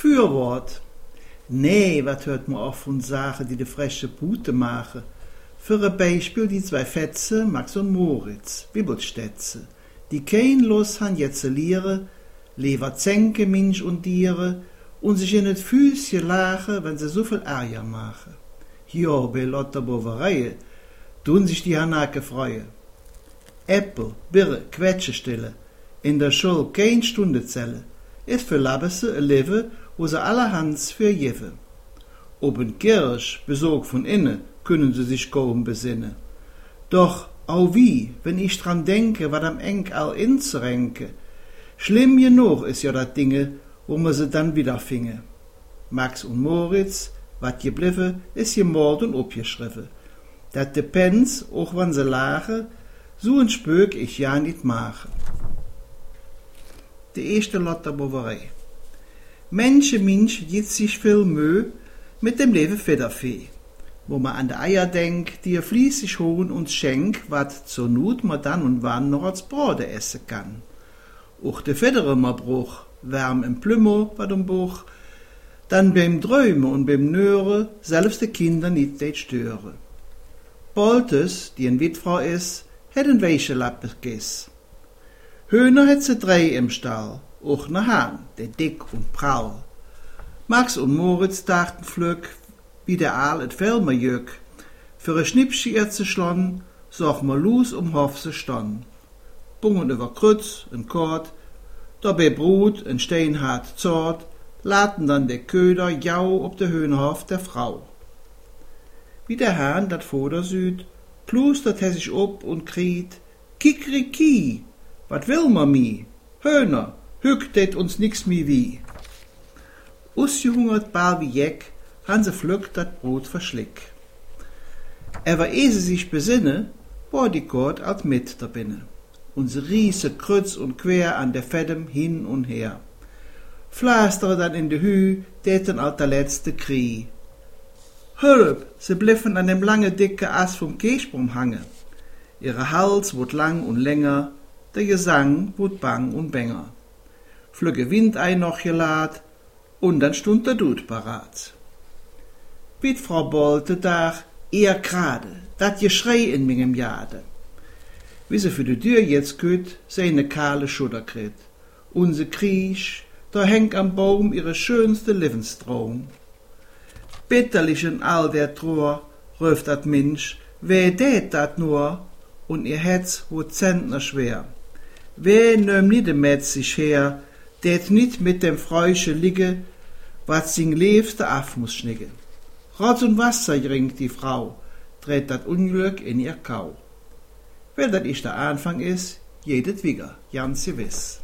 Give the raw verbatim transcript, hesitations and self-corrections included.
Fürwort. Nee, wat hört man auch von Sachen, die de frische Pute machen. Für ein Beispiel die zwei Fetze, Max und Moritz, Wibbelstätze, die kein Lust han jetzt liere, lever Zänke, Mensch und Tiere, und sich in het Füßchen lachen, wenn sie so viel Ärger machen. Jo, bei Lotter Bovereie, tun sich die Hanake freue. Äppel, Birre, Quetschestille, in der Schule kein Stundezelle, ist für Labbese a Live, wo sie allerhands für Jewe. Ob en Kirsch, besorgt von innen, können sie sich kaum besinnen. Doch, au wie, wenn ich dran denke, wat am Eng all inzrenke, schlimm genug is ja dat Dinge, wo man sie dann wieder finge. Max und Moritz, wat gebliffe, is gemord und opgeschriffe. Dat depends, auch wann sie lache, so ein Spök ich ja nicht mache. Die erste Lotter Boverei. Mensch, Mensch, gibt sich viel Mühe mit dem Leben Federfee. Wo man an de Eier denkt, die er fließig holen und schenkt, wat zur Not man dann und wann noch als Brode essen kann. Auch de Federe ma bruch, wärm im Plümmer, wat um Buch, dann beim Träume und beim Nöre, selbst de Kinder nicht det störe. Boltes, die en Witfrau is, het en Wäschelappe gess. Höhner het se drei im Stall, auch ne Hahn, der dick und prall. Max und Moritz dachten flück, wie der Aal et Felmer jück, für e Schnippschi ihr zu schlon, soch mal los um Hof se stonn. Bungen über Krütz en Kord, dabei Brut en steinhart Zort, laten dann der Köder jau ob der Höhenhof der Frau. Wie der Hahn dat Voder süd, plustert er sich ob und kriet, Kikriki, wat will ma mi? Höhner, hück det uns nix mi wie. Usgehungert bar wie Jeck, han se flück dat Brot verschlick. Aber ehe sie sich besinne, war die Kord als mit der Binne. Und se riese krütz und quer an der Fedem hin und her. Flastere dann in de Hü, deten alt der letzte Krie. Hölp, se bliffen an dem lange dicke Ast vom Kirschbaum hange. Ihre Hals wurd lang und länger, der Gesang wurd bang und bänger. Flügge Wind ein noch gelad, und dann stund der Dud parat. Wie Frau Bolte dach, eher grade, dat Geschrei in mingem Jade. Wie sie für die Tür jetzt güt, seine kahle Schudder krit. Und sie kriesch, da hängt am Baum ihre schönste Lebenstraum. Bitterlich in all der Trauer, röft dat Mensch, wer tät dat nur, und ihr Herz wurd Zentner schwer. Wer nöm nie de Metz sich her, tät nit mit dem Freuche ligge, wat sing liebste af muss schnigge. Rotz und Wasser ringt die Frau, dreht dat Unglück in ihr Kau. Weil dat ich der Anfang is, jedet Wigger, ganz gewiss.